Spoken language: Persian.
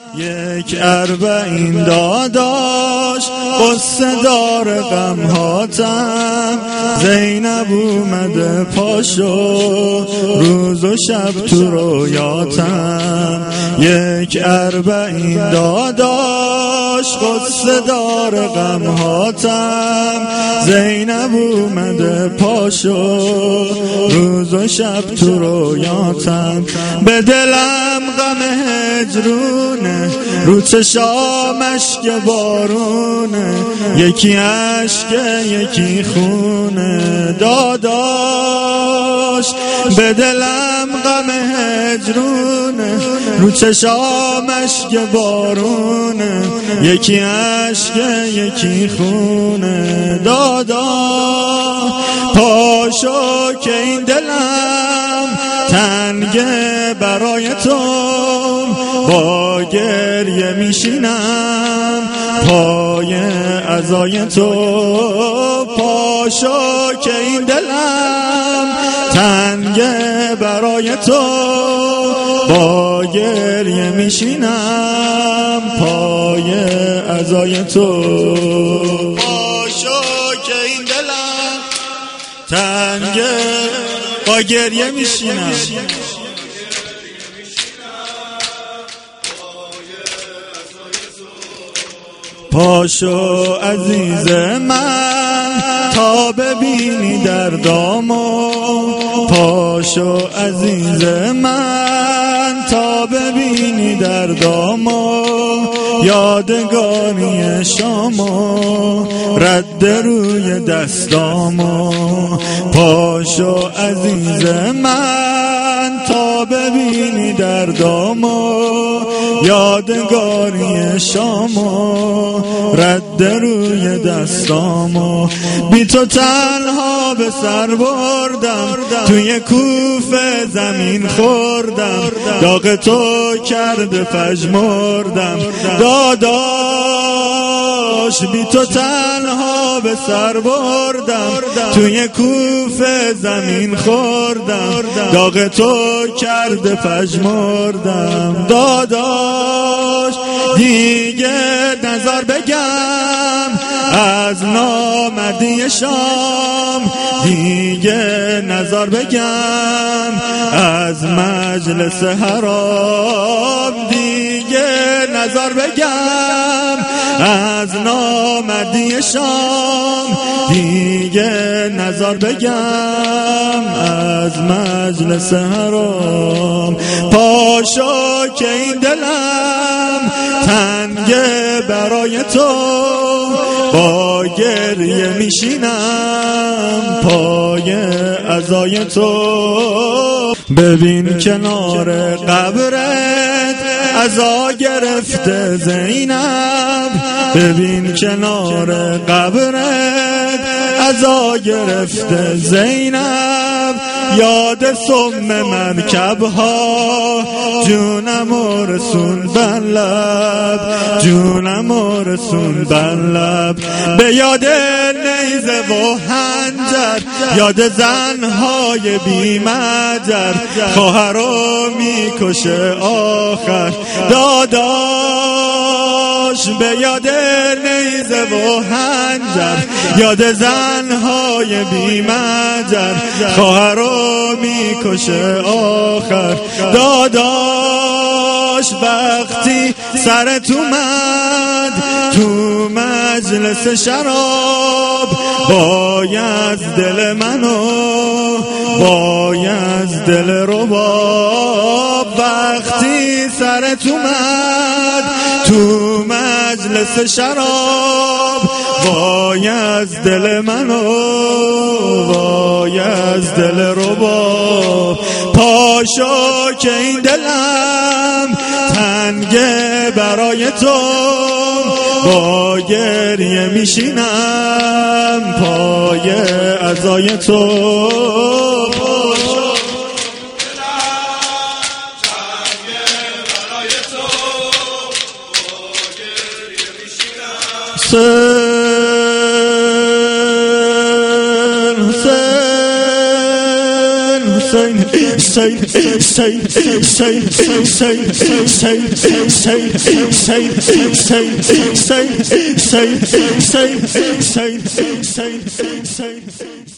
یک اربعین داداش قصه دار غمهاتم. زینب اومده پاشو روز و شب تو رویاتم. یک اربعین داداش قصه دار غمهاتم. زینب اومده پاشو روز و شب تو رویاتم. به دلم غم هجرونه، رو چشام اشک بارونه، یکی اشک یکی خونه داداش. به دلم غم هجرونه، رو چشام اشک بارونه، یکی اشک یکی خونه داداش. پاشو که این دلم تنگه برای تو، با گریه میشینم پای عزای تو. پاشو که این دلم تنگه برای تو، با گریه میشینم پای عزای تو. پاشو که این دلم تنگه با گریه میشینم. پاشو عزیز من تا ببینی دردامو، پاشو عزیز من تا ببینی دردامو. یادگاری شامو رد روی دستامو. پاشو عزیز من تا ببینی دردامو. یادگاری شامو رد روی دستامو. بی تو تنها به سر بردم، توی کوفه زمین خوردم، داغ تو کرده پژمردم داداش. بی تو تنها به سر بردم، توی کوفه زمین خوردم، داغ تو کرده پژمردم داداش. دیگه نظر بگم از نامردی شام، دیگه نظر بگم از مجلس حرام، دیگه نظر بگم از نامردی شام، دیگه نظر بگم از مجلس حرام. پاشو که این دلم تنگه برای تو، با گریه میشینم پای عزای تو. ببین کنار قبرت عزا گرفته زینب، ببین کنار قبرت عزا گرفته زینب. یاد سم مرکبها جونم و رسون بر لب، جونم و رسون بر لب. به یاد نیزه و حنجر، یاد زنهای بی مجر، خواهر رو میکشه آخر داداش. به یاد نیزه و حنجر، یاد زنهای بی مجر، خواهر رو میکشه آخر داداش. وقتی سرت اومد تو مجلس شراب، باید دل منو باید دل رباب. وقتی سرت اومد تو مجلس شراب، باید دل منو باید دل رباب. پاشو که این دلم تنگه برای تو، با گریه میشینم پای عزای تو. حسین say